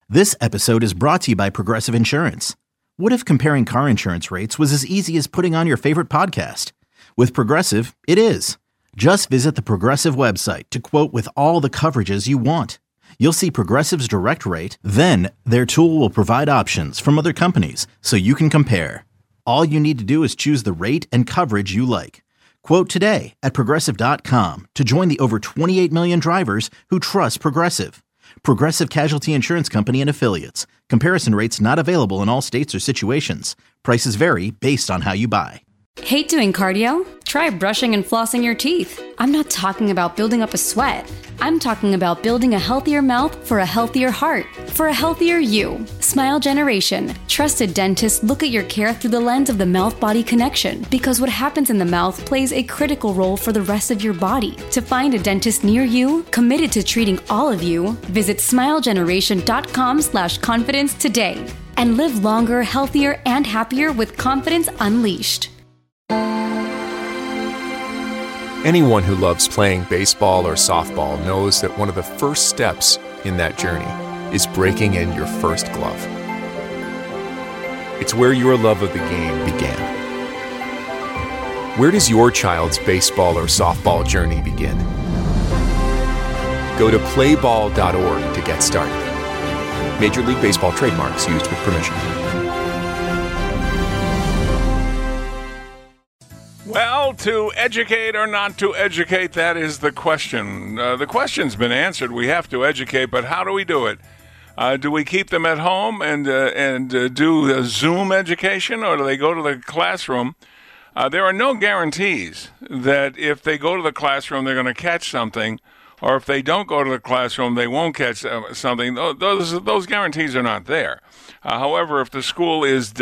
This episode is brought to you by Progressive Insurance. What if comparing car insurance rates was as easy as putting on your favorite podcast? With Progressive, it is. Just visit the Progressive website to quote with all the coverages you want. You'll see Progressive's direct rate, then their tool will provide options from other companies so you can compare. All you need to do is choose the rate and coverage you like. Quote today at Progressive.com to join the over 28 million drivers who trust Progressive. Progressive Casualty Insurance Company and Affiliates. Comparison rates not available in all states or situations. Prices vary based on how you buy. Hate doing cardio? Try brushing and flossing your teeth. I'm not talking about building up a sweat. I'm talking about building a healthier mouth for a healthier heart, for a healthier you. Smile Generation. Trusted dentists look at your care through the lens of the mouth-body connection because what happens in the mouth plays a critical role for the rest of your body. To find a dentist near you, committed to treating all of you, visit smilegeneration.com/confidence today and live longer, healthier, and happier with confidence unleashed. Anyone who loves playing baseball or softball knows that one of the first steps in that journey is breaking in your first glove. It's where your love of the game began. Where does your child's baseball or softball journey begin? Go to playball.org to get started. Major League Baseball trademarks used with permission. Well, to educate or not to educate, that is the question. The question's been answered. We have to educate, but how do we do it? Do we keep them at home and do a Zoom education, or do they go to the classroom? There are no guarantees that if they go to the classroom, they're going to catch something, or if they don't go to the classroom, they won't catch something. Those guarantees are not there. However, if the school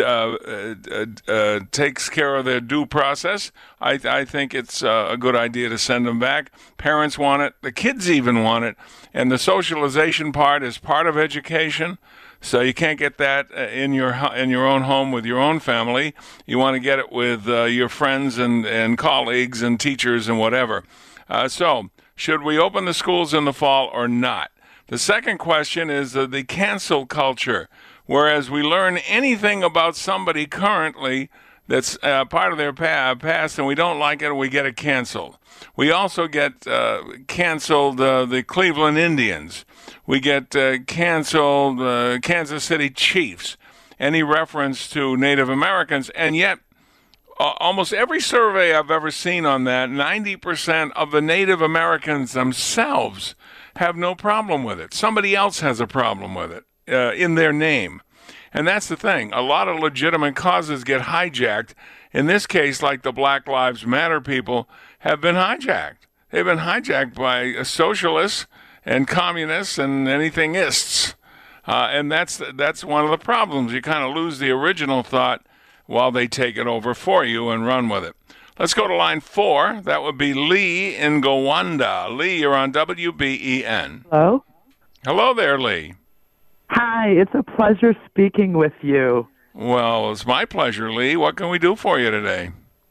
takes care of their due process, I think it's a good idea to send them back. Parents want it. The kids even want it. And the socialization part is part of education. So you can't get that in your own home with your own family. You want to get it with your friends and colleagues and teachers and whatever. So should we open the schools in the fall or not? The second question is the cancel culture. Whereas we learn anything about somebody currently that's part of their past and we don't like it, we get it canceled. We also get canceled the Cleveland Indians. We get canceled Kansas City Chiefs. Any reference to Native Americans. And yet, almost every survey I've ever seen on that, 90% of the Native Americans themselves have no problem with it. Somebody else has a problem with it. In their name. And that's the thing. A lot of legitimate causes get hijacked. In this case, like the Black Lives Matter people have been hijacked. They've been hijacked by socialists and communists and anything-ists. And that's one of the problems. You kind of lose the original thought while they take it over for you and run with it. Let's go to line 4. That would be Lee in Gowanda. Lee, you're on WBEN. Hello? Hello there, Lee. Hi, it's a pleasure speaking with you. Well, it's my pleasure, Lee. What can we do for you today?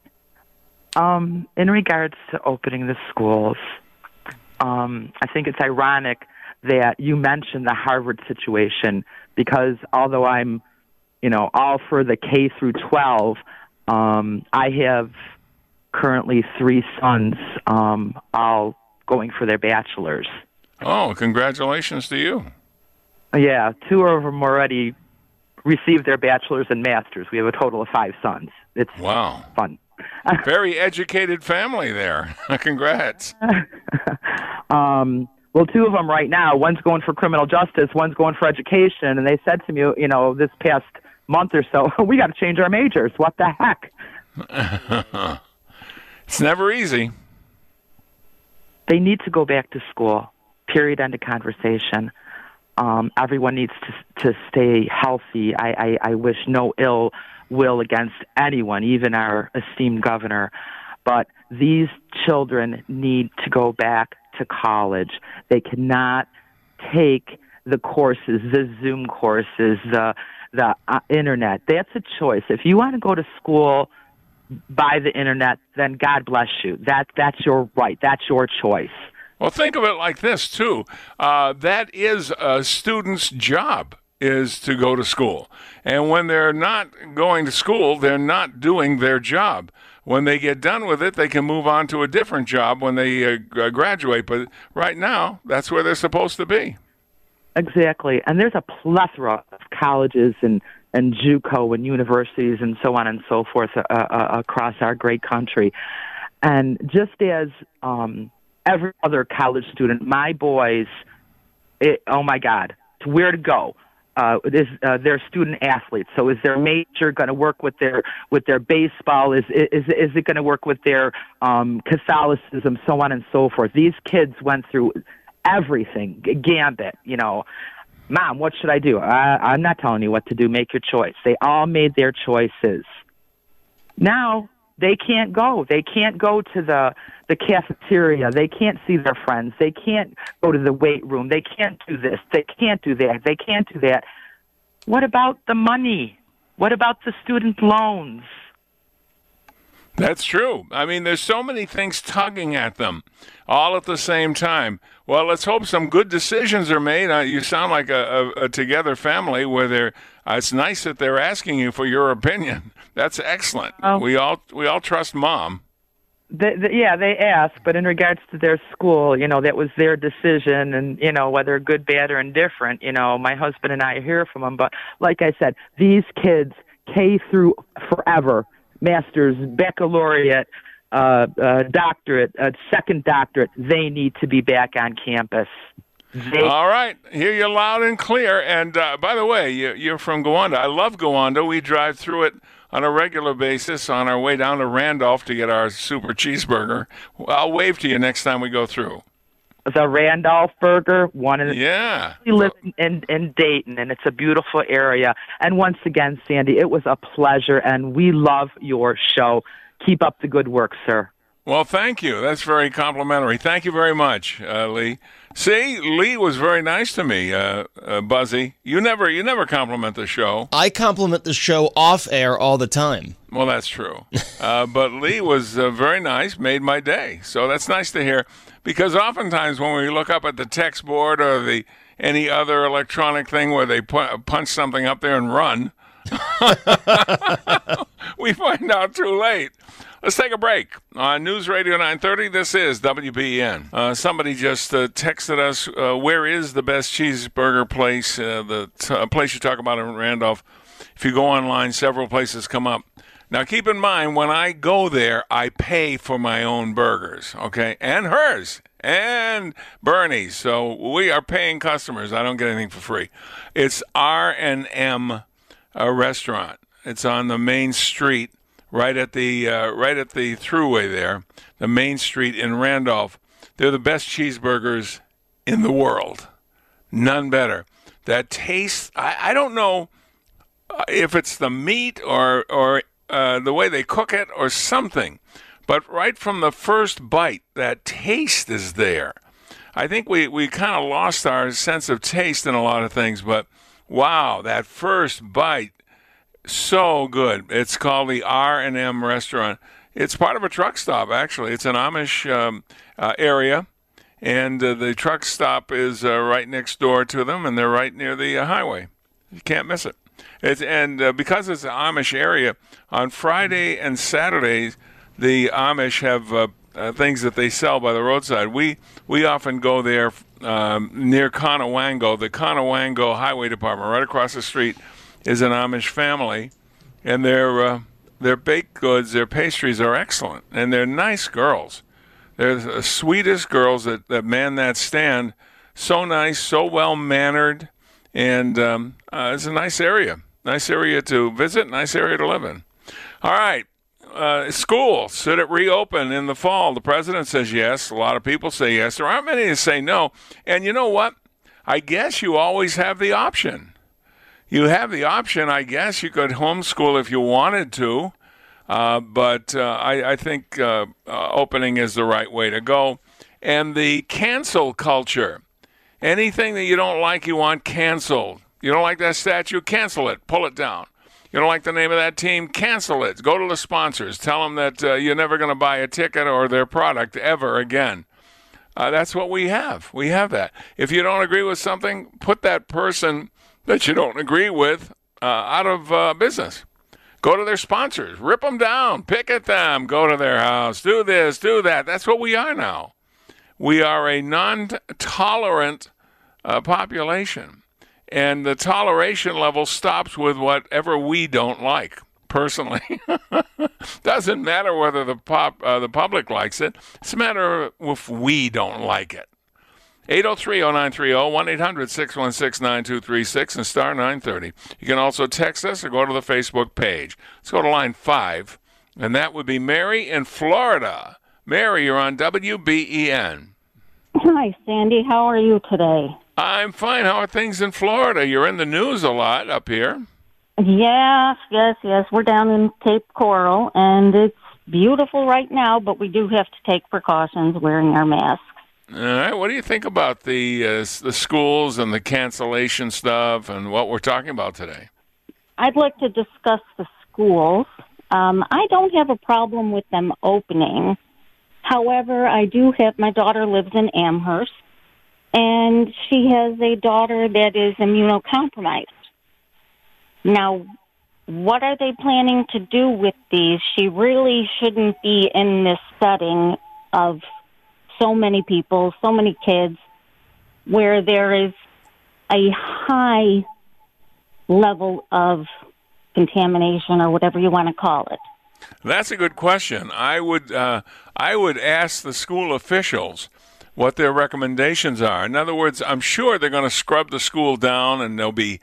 In regards to opening the schools, I think it's ironic that you mentioned the Harvard situation because although I'm, all for the K through 12, I have currently 3 sons, all going for their bachelor's. Oh, congratulations to you. Yeah, 2 of them already received their bachelor's and master's. We have a total of 5 sons. It's fun. Very educated family there. Congrats. Well, 2 of them right now, one's going for criminal justice, one's going for education, and they said to me, this past month or so, we got to change our majors. What the heck? It's never easy. They need to go back to school, period, end of conversation. Everyone needs to stay healthy. I wish no ill will against anyone, even our esteemed governor. But these children need to go back to college. They cannot take the courses, the Zoom courses, the internet. That's a choice. If you want to go to school by the internet, then God bless you. That's your right. That's your choice. Well, think of it like this, too. That is a student's job. is to go to school. And when they're not going to school, they're not doing their job. When they get done with it, they can move on to a different job when they graduate. But right now, that's where they're supposed to be. Exactly. And there's a plethora of colleges and JUCO and universities and so on and so forth across our great country. And just as every other college student, my boys, oh my God, to where to go. They're student athletes. So is their major going to work with their baseball? Is it going to work with their Catholicism, so on and so forth? These kids went through everything, gambit, Mom, what should I do? I'm not telling you what to do. Make your choice. They all made their choices. Now they can't go. They can't go to the cafeteria. They can't see their friends. They can't go to the weight room. They can't do this. They can't do that. They can't do that. What about the money? What about the student loans? That's true. I mean, there's so many things tugging at them all at the same time. Well, let's hope some good decisions are made. You sound like a together family where it's nice that they're asking you for your opinion. That's excellent. Oh. We all trust Mom. They ask, but in regards to their school, that was their decision, and, whether good, bad, or indifferent, my husband and I hear from them. But like I said, these kids, K through forever, master's, baccalaureate, doctorate, second doctorate, they need to be back on campus. All right. Hear you loud and clear. And by the way, you're from Gowanda. I love Gowanda. We drive through it on a regular basis on our way down to Randolph to get our super cheeseburger. I'll wave to you next time we go through. The Randolph Burger, Yeah. We live in Dayton, and it's a beautiful area. And once again, Sandy, it was a pleasure, and we love your show. Keep up the good work, sir. Well, thank you. That's very complimentary. Thank you very much, Lee. See, Lee was very nice to me, Buzzy. You never compliment the show. I compliment the show off air all the time. Well, that's true. But Lee was very nice, made my day. So that's nice to hear, because oftentimes when we look up at the text board or any other electronic thing where they punch something up there and run, we find out too late. Let's take a break. On News Radio 930, this is WBEN. Somebody just texted us, where is the best cheeseburger place, the place you talk about in Randolph? If you go online, several places come up. Now, keep in mind, when I go there, I pay for my own burgers, okay? And hers, and Bernie's. So we are paying customers. I don't get anything for free. It's R&M restaurant. It's on the main street. Right at the thruway there, the main street in Randolph. They're the best cheeseburgers in the world. None better. That taste, I don't know if it's the meat or the way they cook it or something, but right from the first bite, that taste is there. I think we kind of lost our sense of taste in a lot of things, but wow, that first bite, so good. It's called the R&M restaurant. It's part of a truck stop, actually. It's an Amish area, and the truck stop is right next door to them, and they're right near the highway. You can't miss it. Because it's an Amish area, on Friday and Saturdays, the Amish have things that they sell by the roadside. We often go there near Conewango, the Conewango Highway Department, right across the street is an Amish family, and their baked goods, their pastries are excellent, and they're nice girls. They're the sweetest girls that man that stand. So nice, so well-mannered, and it's a nice area. Nice area to visit, nice area to live in. All right, school, should it reopen in the fall? The president says yes. A lot of people say yes. There aren't many that say no. And you know what? I guess you always have the option. You have the option, I guess. You could homeschool if you wanted to, but I think opening is the right way to go. And the cancel culture. Anything that you don't like, you want canceled. You don't like that statue, cancel it. Pull it down. You don't like the name of that team, cancel it. Go to the sponsors. Tell them that you're never going to buy a ticket or their product ever again. That's what we have. We have that. If you don't agree with something, put that person that you don't agree with out of business. Go to their sponsors, rip them down, pick at them, go to their house, do this, do that. That's what we are now. We are a non-tolerant population, and the toleration level stops with whatever we don't like. Personally, doesn't matter whether the public likes it. It's a matter of if we don't like it. 803-0930, 1-800-616-9236, and star 930. You can also text us or go to the Facebook page. Let's go to line 5, and that would be Mary in Florida. Mary, you're on WBEN. Hi, Sandy. How are you today? I'm fine. How are things in Florida? You're in the news a lot up here. Yes. We're down in Cape Coral, and it's beautiful right now, but we do have to take precautions wearing our masks. All right. What do you think about the schools and the cancellation stuff and what we're talking about today? I'd like to discuss the schools. I don't have a problem with them opening. However, I do have, my daughter lives in Amherst, and she has a daughter that is immunocompromised. Now, what are they planning to do with these? She really shouldn't be in this setting of so many people, so many kids, where there is a high level of contamination or whatever you want to call it. That's a good question. I would ask the school officials what their recommendations are. In other words, I'm sure they're going to scrub the school down, and there'll be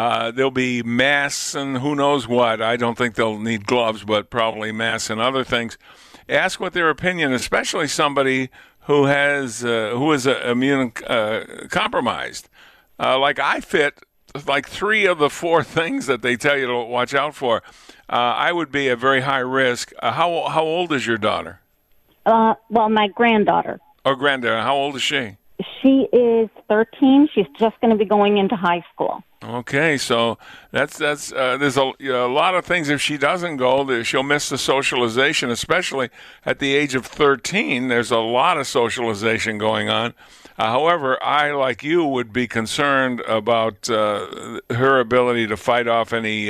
masks and who knows what. I don't think they'll need gloves, but probably masks and other things. Ask what their opinion, especially somebody who is immune compromised. Like I fit like 3 of the 4 things that they tell you to watch out for. I would be at very high risk. How old is your daughter? Well, my granddaughter. Or granddaughter. How old is she? She is 13. She's just going to be going into high school. Okay, so that's there's a lot of things. If she doesn't go, she'll miss the socialization, especially at the age of 13. There's a lot of socialization going on. However, I, like you, would be concerned about her ability to fight off any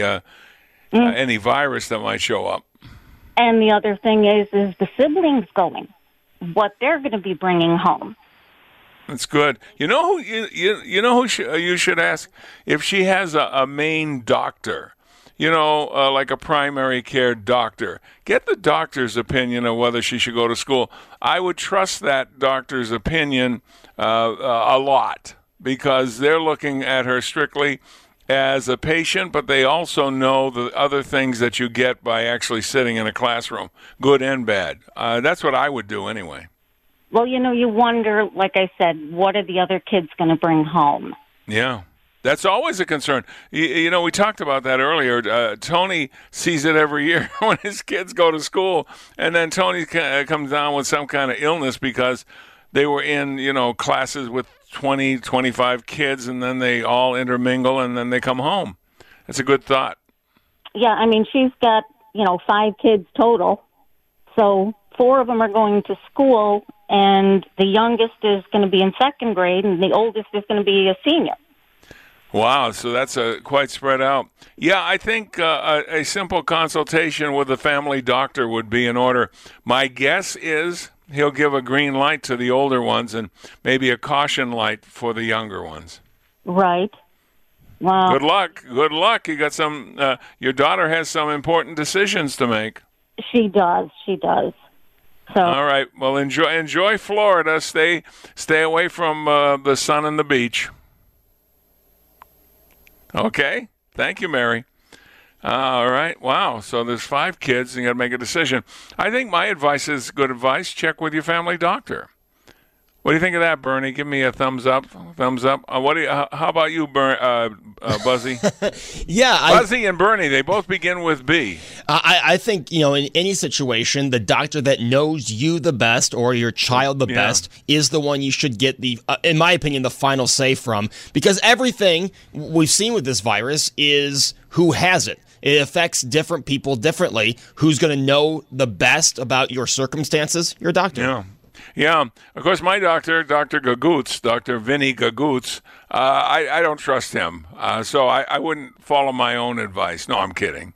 virus that might show up. And the other thing is the siblings going, what they're going to be bringing home. That's good. You know who you should ask if she has a main doctor. Like a primary care doctor. Get the doctor's opinion of whether she should go to school. I would trust that doctor's opinion a lot because they're looking at her strictly as a patient, but they also know the other things that you get by actually sitting in a classroom, good and bad. That's what I would do anyway. Well, you wonder, like I said, what are the other kids going to bring home? Yeah. That's always a concern. We talked about that earlier. Tony sees it every year when his kids go to school, and then Tony comes down with some kind of illness because they were in, classes with 20, 25 kids, and then they all intermingle, and then they come home. That's a good thought. Yeah, I mean, she's got, 5 kids total, so 4 of them are going to school, and the youngest is going to be in 2nd grade, and the oldest is going to be a senior. Wow, so that's quite spread out. Yeah, I think a simple consultation with a family doctor would be in order. My guess is he'll give a green light to the older ones and maybe a caution light for the younger ones. Right. Wow. Good luck. Good luck. You got some. Your daughter has some important decisions to make. She does. So. All right. Well, enjoy Florida. Stay away from the sun and the beach. Okay. Thank you, Mary. All right. Wow. So there's 5 kids, and you got to make a decision. I think my advice is good advice. Check with your family doctor. What do you think of that, Bernie? Give me a thumbs up. Thumbs up. How about you, Buzzy? Yeah, Buzzy and Bernie. They both begin with B. I think in any situation, the doctor that knows you the best or your child the best is the one you should get in my opinion, the final say from, because everything we've seen with this virus is who has it. It affects different people differently. Who's going to know the best about your circumstances? Your doctor. Yeah. Yeah, of course, my doctor, Dr. Gagutz, Dr. Vinny Gagutz, I don't trust him. So I wouldn't follow my own advice. No, I'm kidding.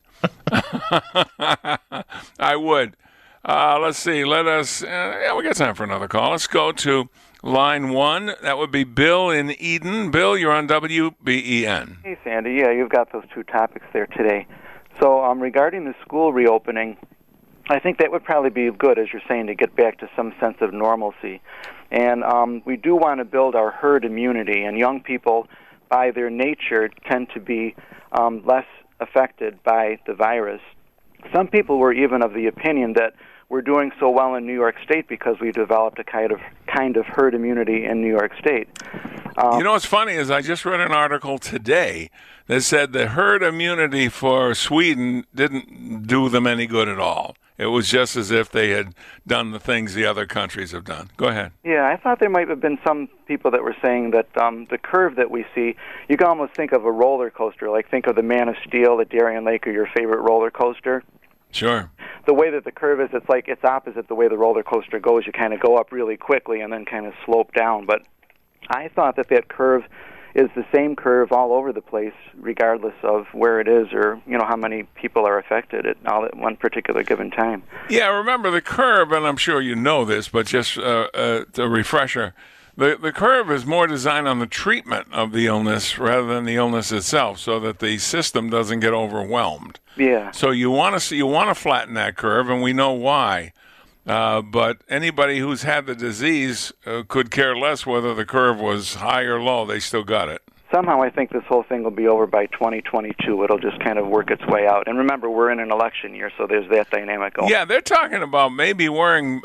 I would. Let's see. We got time for another call. Let's go to line 1. That would be Bill in Eden. Bill, you're on WBEN. Hey, Sandy. Yeah, you've got those two topics there today. So regarding the school reopening, I think that would probably be good, as you're saying, to get back to some sense of normalcy. And we do want to build our herd immunity, and young people, by their nature, tend to be less affected by the virus. Some people were even of the opinion that we're doing so well in New York State because we developed a kind of herd immunity in New York State. You know what's funny is I just read an article today that said the herd immunity for Sweden didn't do them any good at all. It was just as if they had done the things the other countries have done. Go ahead. Yeah, I thought there might have been some people that were saying that the curve that we see, you can almost think of a roller coaster, like think of the Man of Steel at Darien Lake or your favorite roller coaster. Sure. The way that the curve is, it's opposite the way the roller coaster goes. You kind of go up really quickly and then kind of slope down. But I thought that curve is the same curve all over the place, regardless of where it is or how many people are affected at one particular given time. Yeah, remember the curve, and I'm sure you know this, but just a refresher. The curve is more designed on the treatment of the illness rather than the illness itself, so that the system doesn't get overwhelmed. Yeah. So you want to flatten that curve, and we know why. But anybody who's had the disease could care less whether the curve was high or low. They still got it. Somehow I think this whole thing will be over by 2022. It'll just kind of work its way out. And remember, we're in an election year, so there's that dynamic going. Yeah, they're talking about maybe wearing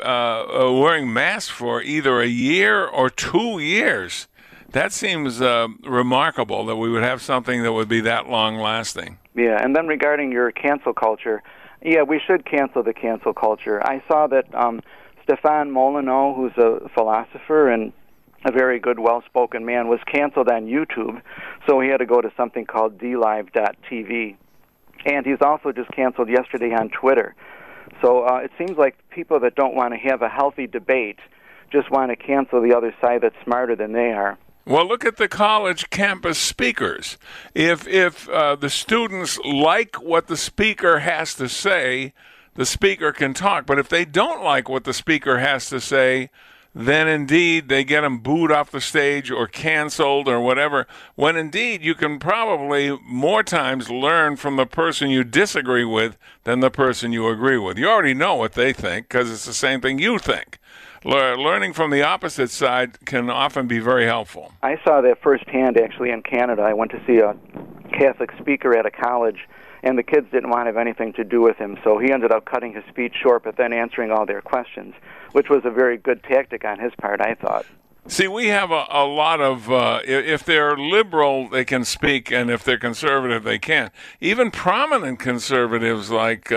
masks for either a year or 2 years. That seems remarkable that we would have something that would be that long-lasting. Yeah, and then regarding your cancel culture, yeah, we should cancel the cancel culture. I saw that Stefan Molyneux, who's a philosopher and a very good, well-spoken man, was canceled on YouTube, so he had to go to something called DLive.tv. And he's also just canceled yesterday on Twitter. So it seems like people that don't want to have a healthy debate just want to cancel the other side that's smarter than they are. Well, look at the college campus speakers. If the students like what the speaker has to say, the speaker can talk. But if they don't like what the speaker has to say, then indeed they get them booed off the stage or canceled or whatever, when indeed you can probably more times learn from the person you disagree with than the person you agree with. You already know what they think because it's the same thing you think. Learning from the opposite side can often be very helpful. I saw that firsthand, actually, in Canada. I went to see a Catholic speaker at a college, and the kids didn't want to have anything to do with him, so he ended up cutting his speech short, but then answering all their questions, which was a very good tactic on his part, I thought. See, we have a lot of, if they're liberal, they can speak, and if they're conservative, they can't. Even prominent conservatives like...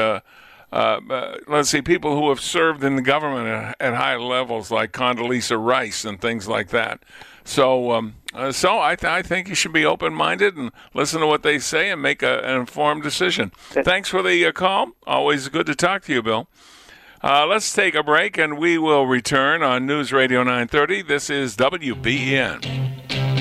let's see, people who have served in the government at high levels, like Condoleezza Rice and things like that. So I think you should be open-minded and listen to what they say and make an informed decision. Thanks for the call. Always good to talk to you, Bill. Let's take a break, and we will return on News Radio 930. This is WBEN.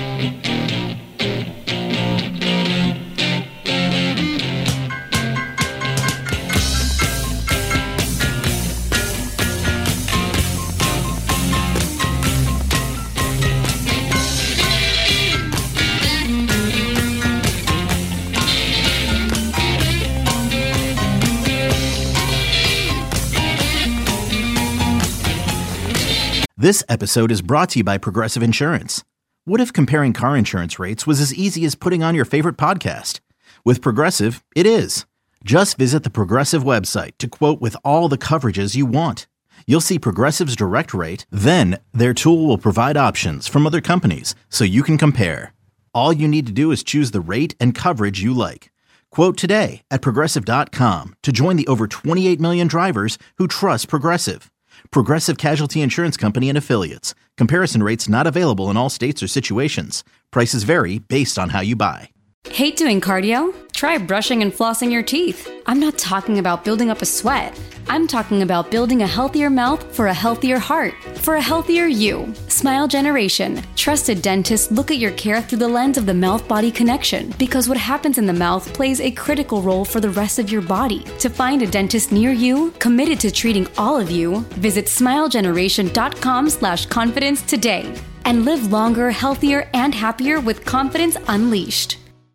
This episode is brought to you by Progressive Insurance. What if comparing car insurance rates was as easy as putting on your favorite podcast? With Progressive, it is. Just visit the Progressive website to quote with all the coverages you want. You'll see Progressive's direct rate, then their tool will provide options from other companies so you can compare. All you need to do is choose the rate and coverage you like. Quote today at Progressive.com to join the over 28 million drivers who trust Progressive. Progressive Casualty Insurance Company and Affiliates. Comparison rates not available in all states or situations. Prices vary based on how you buy. Hate doing cardio? Try brushing and flossing your teeth. I'm not talking about building up a sweat. I'm talking about building a healthier mouth for a healthier heart, for a healthier you. Smile Generation. Trusted dentists look at your care through the lens of the mouth-body connection, because what happens in the mouth plays a critical role for the rest of your body. To find a dentist near you, committed to treating all of you, visit smilegeneration.com/confidence today. And live longer, healthier, and happier with confidence unleashed.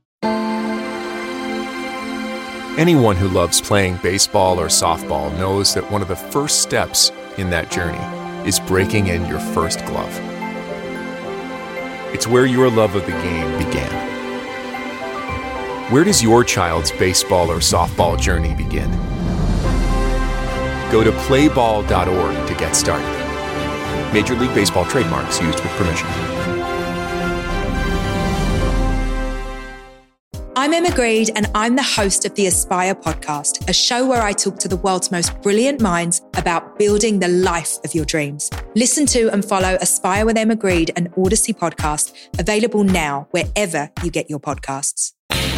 Anyone who loves playing baseball or softball knows that one of the first steps in that journey is breaking in your first glove. It's where your love of the game began. Where does your child's baseball or softball journey begin? Go to playball.org to get started. Major League Baseball trademarks used with permission. I'm Emma Greed, and I'm the host of the Aspire podcast, a show where I talk to the world's most brilliant minds about building the life of your dreams. Listen to and follow Aspire with Emma Greed, an Odyssey podcast, available now wherever you get your podcasts.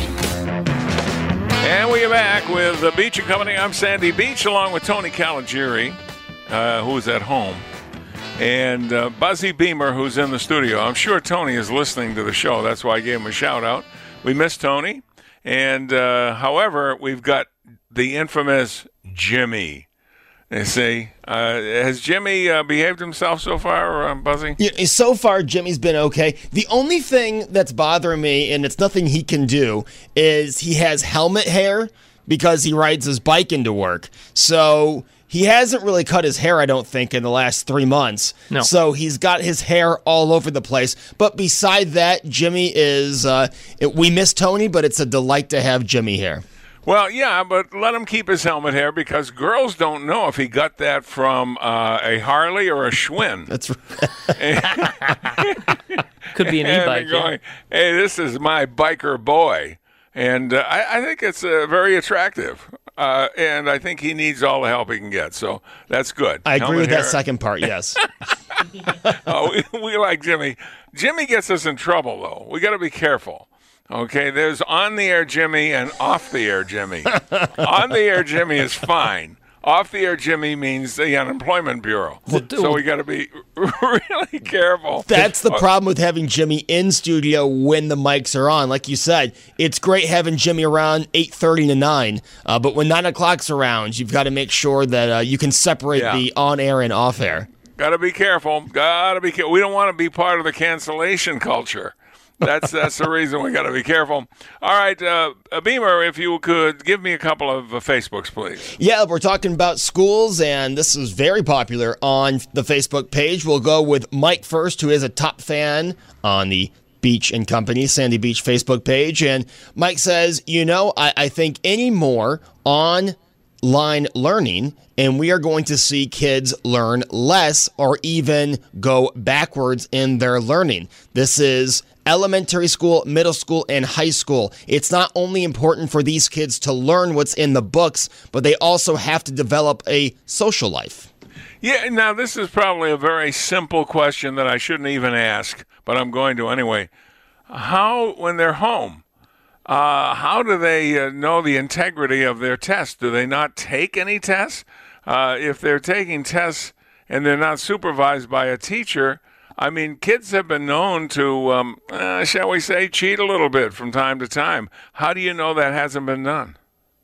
And we are back with the Beach and Company. I'm Sandy Beach, along with Tony Caligiuri, who's at home, and Buzzy Beamer, who's in the studio. I'm sure Tony is listening to the show. That's why I gave him a shout-out. We miss Tony, and however, we've got the infamous Jimmy. You see, has Jimmy behaved himself so far, Buzzy? Yeah, so far, Jimmy's been okay. The only thing that's bothering me, and it's nothing he can do, is he has helmet hair because he rides his bike into work. So he hasn't really cut his hair, I don't think, in the last 3 months. No. So he's got his hair all over the place. But beside that, Jimmy is, we miss Tony, but it's a delight to have Jimmy here. Well, yeah, but let him keep his helmet hair, because girls don't know if he got that from a Harley or a Schwinn. That's right. Could be an e-bike. Going, hey, this is my biker boy. And I think it's very attractive. And I think he needs all the help he can get. So that's good. I agree with hair. that second part, yes. We like Jimmy. Jimmy gets us in trouble, though. We got to be careful. Okay, there's on-the-air Jimmy and off-the-air Jimmy. On-the-air Jimmy is fine. Off-the-air Jimmy means the Unemployment Bureau. So we got to be really careful. That's the problem with having Jimmy in studio when the mics are on. Like you said, it's great having Jimmy around 8:30 to 9, but when 9 o'clock's around, you've got to make sure that you can separate the on-air and off-air. Got to be careful. Got to be careful. We don't want to be part of the cancellation culture. That's the reason we got to be careful. All right, Beamer, if you could give me a couple of Facebooks, please. Yeah, we're talking about schools, and this is very popular on the Facebook page. We'll go with Mike first, who is a top fan on the Beach and Company Sandy Beach Facebook page. And Mike says, I think any more online learning, and we are going to see kids learn less or even go backwards in their learning. This is elementary school, middle school, and high school. It's not only important for these kids to learn what's in the books, but they also have to develop a social life. Yeah, now this is probably a very simple question that I shouldn't even ask, but I'm going to anyway. How, when they're home, how do they know the integrity of their tests? Do they not take any tests? If they're taking tests and they're not supervised by a teacher, I mean, kids have been known to, shall we say, cheat a little bit from time to time. How do you know that hasn't been done?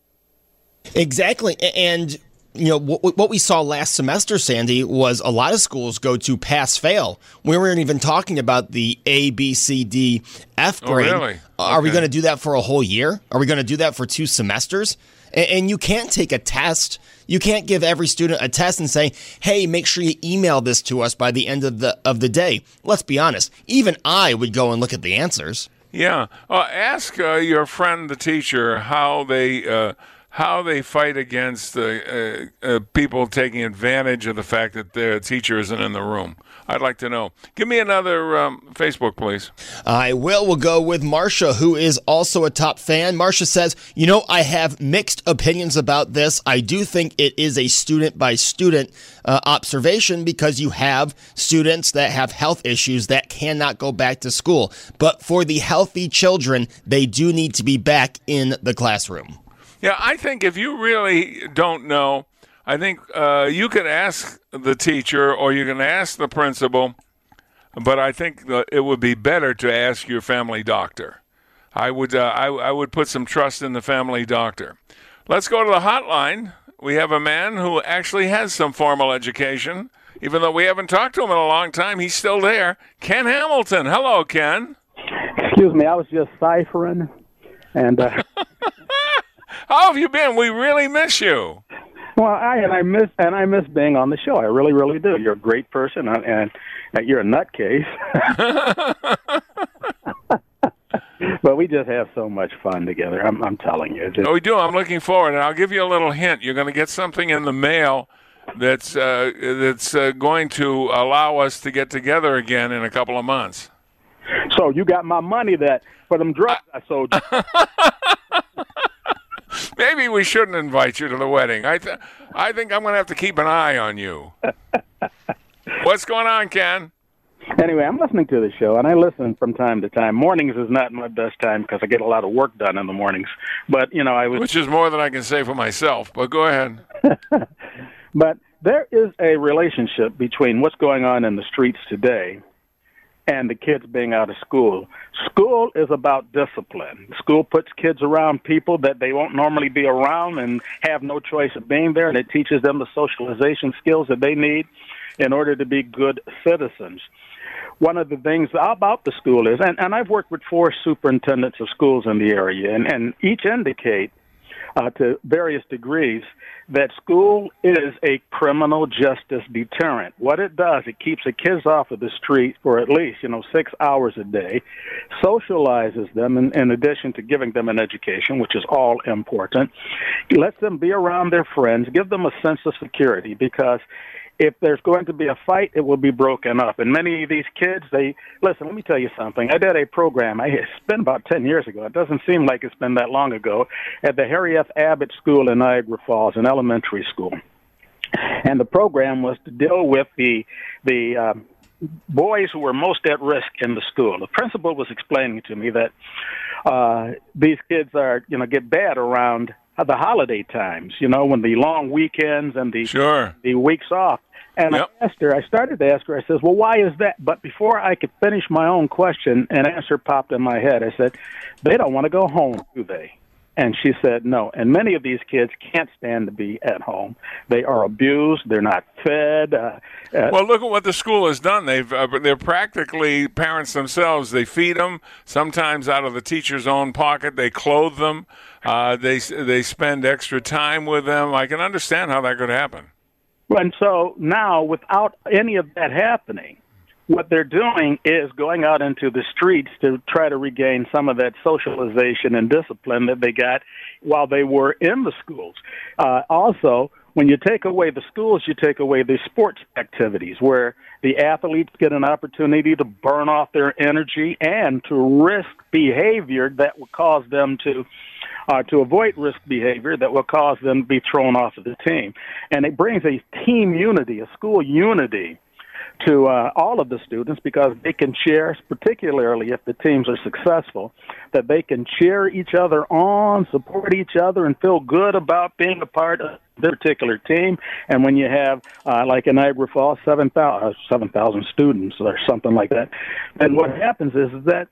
Exactly. And, what we saw last semester, Sandy, was a lot of schools go to pass-fail. We weren't even talking about the A, B, C, D, F grade. Oh, really? Are we going to do that for a whole year? Are we going to do that for 2 semesters? And you can't take a test. You can't give every student a test and say, hey, make sure you email this to us by the end of the day. Let's be honest. Even I would go and look at the answers. Yeah. Ask your friend, the teacher, how they fight against people taking advantage of the fact that their teacher isn't in the room. I'd like to know. Give me another Facebook, please. I will. We'll go with Marcia, who is also a top fan. Marcia says, I have mixed opinions about this. I do think it is a student-by-student observation, because you have students that have health issues that cannot go back to school. But for the healthy children, they do need to be back in the classroom. Yeah, I think if you really don't know, I think you can ask the teacher or you can ask the principal, but I think it would be better to ask your family doctor. I would put some trust in the family doctor. Let's go to the hotline. We have a man who actually has some formal education. Even though we haven't talked to him in a long time, he's still there. Ken Hamilton. Hello, Ken. Excuse me, I was just ciphering. And how have you been? We really miss you. Well, I miss being on the show. I really, really do. You're a great person, and you're a nutcase. But we just have so much fun together. I'm telling you. We do. I'm looking forward, and I'll give you a little hint. You're going to get something in the mail that's going to allow us to get together again in a couple of months. So you got my money for them drugs I sold you. Maybe we shouldn't invite you to the wedding. I think I'm going to have to keep an eye on you. What's going on, Ken? Anyway, I'm listening to the show, and I listen from time to time. Mornings is not my best time because I get a lot of work done in the mornings. But, Which is more than I can say for myself, but go ahead. But there is a relationship between what's going on in the streets today and the kids being out of school. School is about discipline. School puts kids around people that they won't normally be around and have no choice of being there, and it teaches them the socialization skills that they need in order to be good citizens. One of the things about the school is, and I've worked with 4 superintendents of schools in the area, and each indicate to various degrees that school is a criminal justice deterrent. What it does, it keeps the kids off of the street for at least 6 hours a day, socializes them in addition to giving them an education, which is all important. It lets them be around their friends, give them a sense of security, because if there's going to be a fight, it will be broken up. And many of these kids, listen, let me tell you something. I did a program, it's been about 10 years ago. It doesn't seem like it's been that long ago, at the Harry F. Abbott School in Niagara Falls, an elementary school. And the program was to deal with the boys who were most at risk in the school. The principal was explaining to me that these kids get bad around the holiday times, when the long weekends and the weeks off. And I started to ask her, I says, well, why is that? But before I could finish my own question, an answer popped in my head. I said, they don't want to go home, do they? And she said, no. And many of these kids can't stand to be at home. They are abused. They're not fed. Well, look at what the school has done. They're practically parents themselves. They feed them, sometimes out of the teacher's own pocket. They clothe them. They spend extra time with them. I can understand how that could happen. And so now, without any of that happening, what they're doing is going out into the streets to try to regain some of that socialization and discipline that they got while they were in the schools. Also, when you take away the schools, you take away the sports activities where the athletes get an opportunity to burn off their energy and to risk behavior that will cause them to avoid risk behavior that will cause them to be thrown off of the team. And it brings a team unity, a school unity, to all of the students, because they can cheer, particularly if the teams are successful, that they can cheer each other on, support each other, and feel good about being a part of this particular team. And when you have, like in Niagara Falls, 7,000 students or something like that, then what happens is that,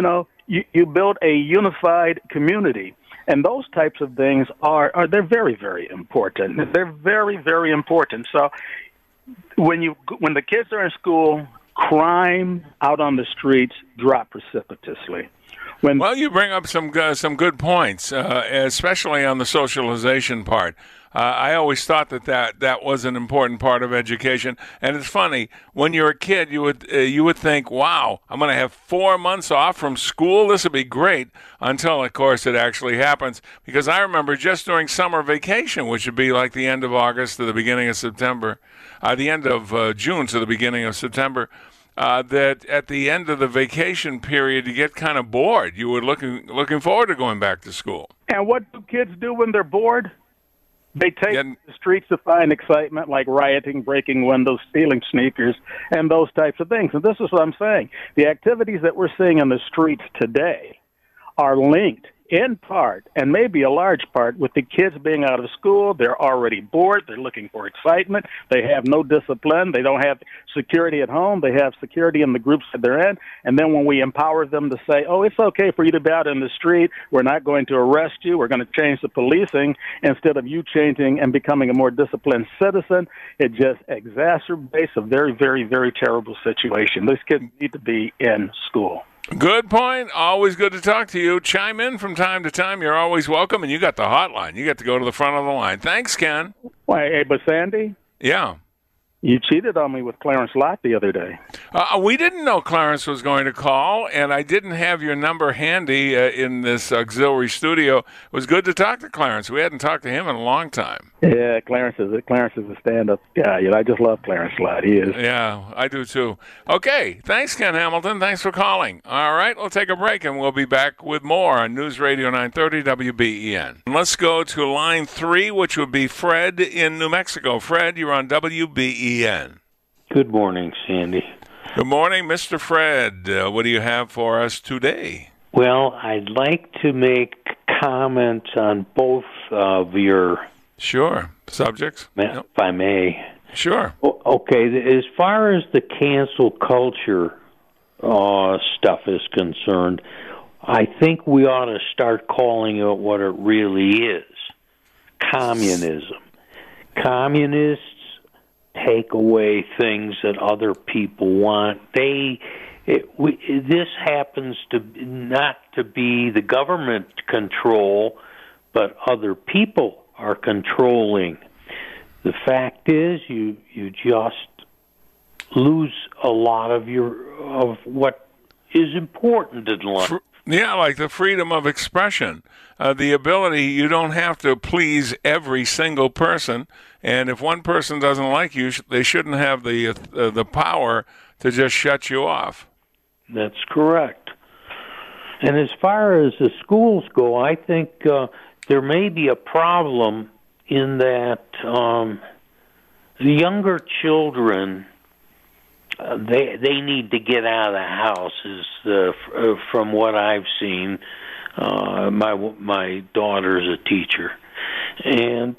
you build a unified community. And those types of things they're very, very important. They're very, very important. So when the kids are in school, crime out on the streets drop precipitously. Well, you bring up some good points, especially on the socialization part. I always thought that was an important part of education. And it's funny, when you're a kid, you would think, wow, I'm going to have 4 months off from school. This would be great, until, of course, it actually happens. Because I remember just during summer vacation, which would be like the end of August to the beginning of September, the end of June to the beginning of September, that at the end of the vacation period, you get kind of bored. You were looking forward to going back to school. And what do kids do when they're bored? They take the streets to find excitement, like rioting, breaking windows, stealing sneakers, and those types of things. And this is what I'm saying. The activities that we're seeing in the streets today are linked in part, and maybe a large part, with the kids being out of school. They're already bored. They're looking for excitement. They have no discipline. They don't have security at home. They have security in the groups that they're in. And then when we empower them to say, oh, it's okay for you to be out in the street, we're not going to arrest you, we're going to change the policing, instead of you changing and becoming a more disciplined citizen, it just exacerbates a very, very, very terrible situation. These kids need to be in school. Good point. Always good to talk to you. Chime in from time to time. You're always welcome, and you got the hotline. You get to go to the front of the line. Thanks, Ken. Why, hey, but Sandy? Yeah. You cheated on me with Clarence Lott the other day. We didn't know Clarence was going to call, and I didn't have your number handy in this auxiliary studio. It was good to talk to Clarence. We hadn't talked to him in a long time. Yeah, Clarence is a stand-up guy. You know, I just love Clarence Lott. He is. Yeah, I do too. Okay, thanks, Ken Hamilton. Thanks for calling. All right, we'll take a break, and we'll be back with more on News Radio 930 WBEN. Let's go to line 3, which would be Fred in New Mexico. Fred, you're on WBEN. Good morning, Sandy. Good morning, Mr. Fred. What do you have for us today? Well, I'd like to make comments on both of your subjects, if I may. Sure. Okay, as far as the cancel culture stuff is concerned, I think we ought to start calling it what it really is: communism. Communists take away things that other people want. This happens to not to be the government control, but other people are controlling. The fact is, you just lose a lot of what is important in life. Yeah, like the freedom of expression, the ability, you don't have to please every single person, and if one person doesn't like you, they shouldn't have the power to just shut you off. That's correct. And as far as the schools go, I think there may be a problem in that the younger children, they need to get out of the houses. From what I've seen, my daughter's a teacher, and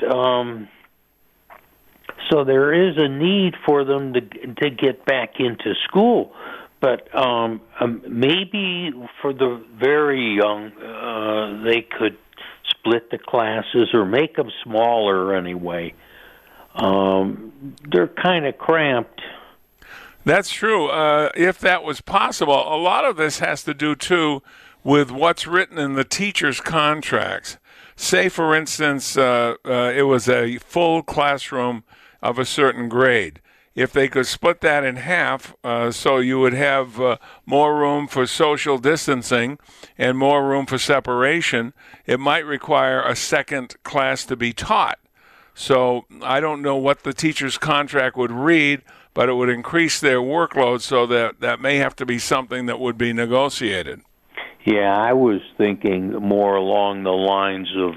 so there is a need for them to get back into school. But maybe for the very young, they could split the classes or make them smaller anyway. They're kind of cramped. That's true. If that was possible, a lot of this has to do, too, with what's written in the teachers' contracts. Say, for instance, it was a full classroom of a certain grade. If they could split that in half, so you would have more room for social distancing and more room for separation, it might require a second class to be taught. So I don't know what the teacher's contract would read, but it would increase their workload, so that may have to be something that would be negotiated. Yeah, I was thinking more along the lines of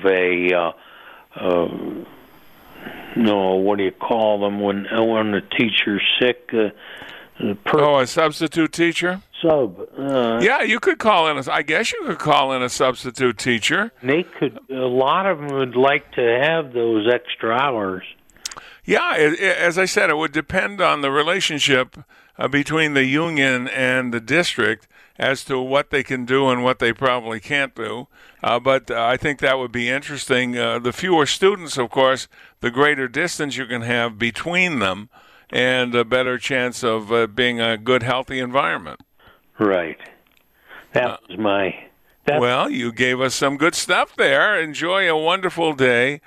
what do you call them when the teacher's sick? A substitute teacher? Yeah, you could call in. I guess you could call in a substitute teacher. They could. A lot of them would like to have those extra hours. Yeah, as I said, it would depend on the relationship between the union and the district as to what they can do and what they probably can't do. But I think that would be interesting. The fewer students, of course, the greater distance you can have between them and a better chance of being a good, healthy environment. Right. That was my... Well, you gave us some good stuff there. Enjoy a wonderful day.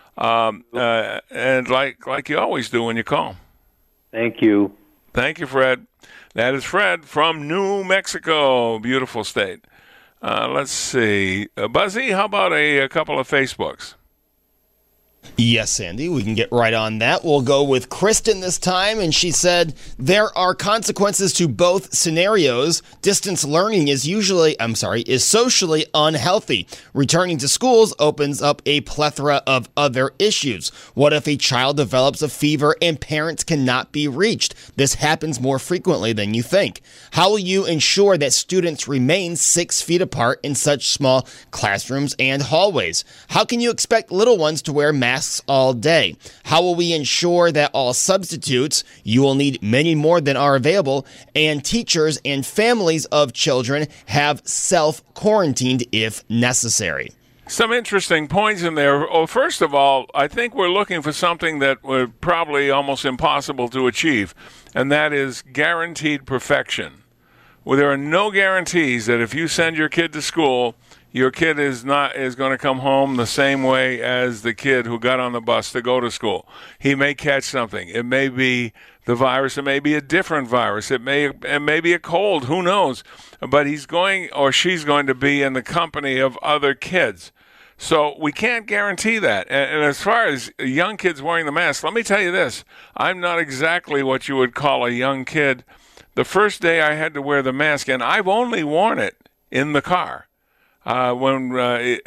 And like you always do when you call. Thank you. Thank you, Fred. That is Fred from New Mexico. Beautiful state. Let's see. Buzzy, how about a couple of Facebooks? Yes, Sandy, we can get right on that. We'll go with Kristen this time, and she said, there are consequences to both scenarios. Distance learning is socially unhealthy. Returning to schools opens up a plethora of other issues. What if a child develops a fever and parents cannot be reached? This happens more frequently than you think. How will you ensure that students remain 6 feet apart in such small classrooms and hallways? How can you expect little ones to wear masks all day? How will we ensure that all substitutes, you will need many more than are available, and teachers and families of children have self-quarantined if necessary? Some interesting points in there. Oh, first of all, I think we're looking for something that was probably almost impossible to achieve, and that is guaranteed perfection. Well, there are no guarantees that if you send your kid to school, your kid is going to come home the same way as the kid who got on the bus to go to school. He may catch something. It may be the virus. It may be a different virus. It may be a cold. Who knows? But he's going or she's going to be in the company of other kids. So we can't guarantee that. And as far as young kids wearing the mask, let me tell you this. I'm not exactly what you would call a young kid. The first day I had to wear the mask, and I've only worn it in the car. When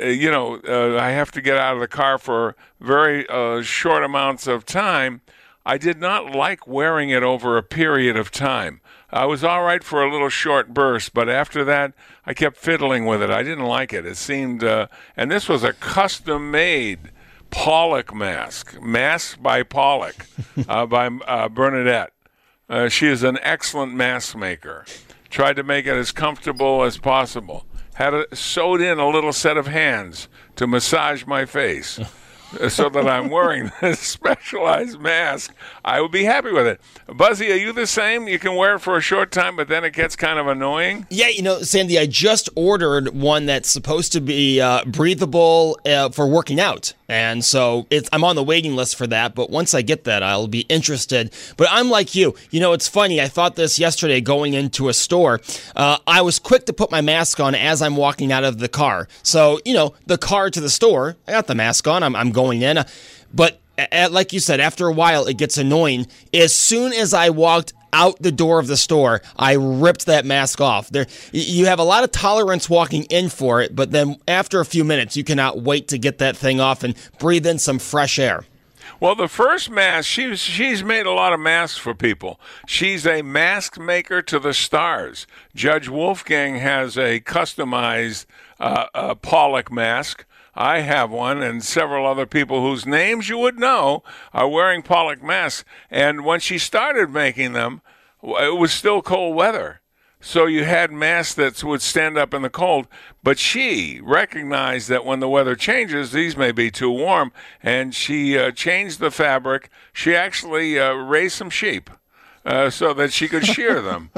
I have to get out of the car for very short amounts of time, I did not like wearing it over a period of time. I was all right for a little short burst, but after that, I kept fiddling with it. I didn't like it. It seemed, and this was a custom-made Pollock mask by Pollock, by Bernadette. She is an excellent mask maker. Tried to make it as comfortable as possible. Had it sewed in a little set of hands to massage my face so that I'm wearing this specialized mask. I would be happy with it. Buzzy, are you the same? You can wear it for a short time, but then it gets kind of annoying? Yeah, Sandy, I just ordered one that's supposed to be breathable for working out. And so I'm on the waiting list for that, but once I get that, I'll be interested. But I'm like you. It's funny. I thought this yesterday going into a store. I was quick to put my mask on as I'm walking out of the car. So, the car to the store, I got the mask on. I'm going in. But like you said, after a while, it gets annoying. As soon as I walked out the door of the store, I ripped that mask off. You have a lot of tolerance walking in for it, but then after a few minutes, you cannot wait to get that thing off and breathe in some fresh air. Well, the first mask, she's made a lot of masks for people. She's a mask maker to the stars. Judge Wolfgang has a customized Pollock mask. I have one, and several other people whose names you would know are wearing Pollock masks. And when she started making them, it was still cold weather. So you had masks that would stand up in the cold. But she recognized that when the weather changes, these may be too warm. And she changed the fabric. She actually raised some sheep so that she could shear them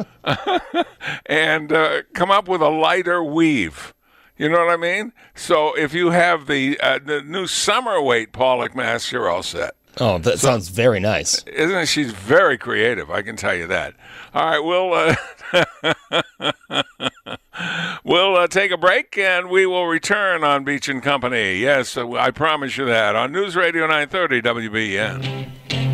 and come up with a lighter weave. You know what I mean? So if you have the new summer weight Pollock mask, you're all set. Oh, that sounds very nice. Isn't it? She's very creative, I can tell you that. All right, we'll take a break, and we will return on Beach and Company. Yes, I promise you that. On News Radio 930 WBEN.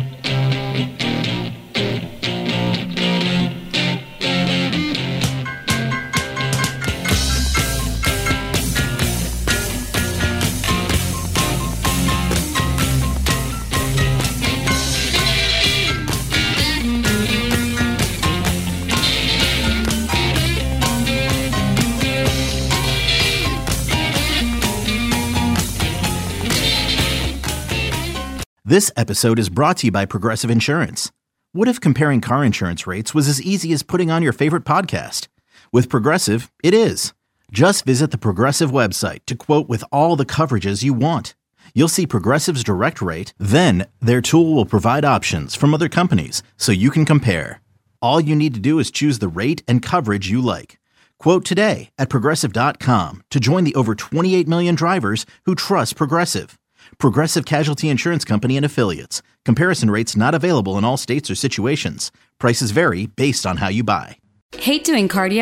This episode is brought to you by Progressive Insurance. What if comparing car insurance rates was as easy as putting on your favorite podcast? With Progressive, it is. Just visit the Progressive website to quote with all the coverages you want. You'll see Progressive's direct rate, then their tool will provide options from other companies so you can compare. All you need to do is choose the rate and coverage you like. Quote today at Progressive.com to join the over 28 million drivers who trust Progressive. Progressive Casualty Insurance Company and Affiliates. Comparison rates not available in all states or situations. Prices vary based on how you buy. Hate doing cardio?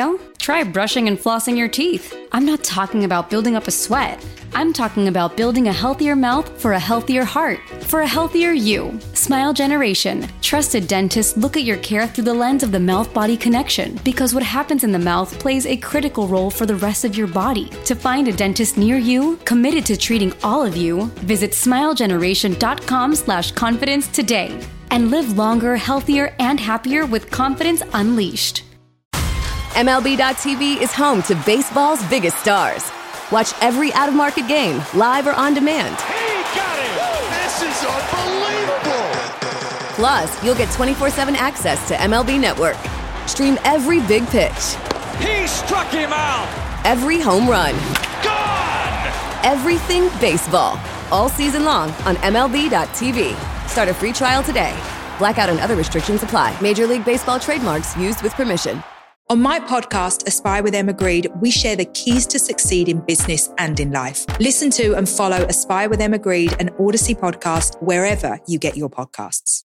try brushing and flossing your teeth. I'm not talking about building up a sweat. I'm talking about building a healthier mouth for a healthier heart, for a healthier you. Smile Generation. Trusted dentists look at your care through the lens of the mouth-body connection, because what happens in the mouth plays a critical role for the rest of your body. To find a dentist near you, committed to treating all of you, visit smilegeneration.com/confidence today. And live longer, healthier, and happier with confidence unleashed. MLB.tv is home to baseball's biggest stars. Watch every out-of-market game, live or on demand. He got it! This is unbelievable! Plus, you'll get 24/7 access to MLB Network. Stream every big pitch. He struck him out! Every home run. Gone! Everything baseball. All season long on MLB.tv. Start a free trial today. Blackout and other restrictions apply. Major League Baseball trademarks used with permission. On my podcast, Aspire with Em Agreed, we share the keys to succeed in business and in life. Listen to and follow Aspire with Em Agreed, an Odyssey podcast, wherever you get your podcasts.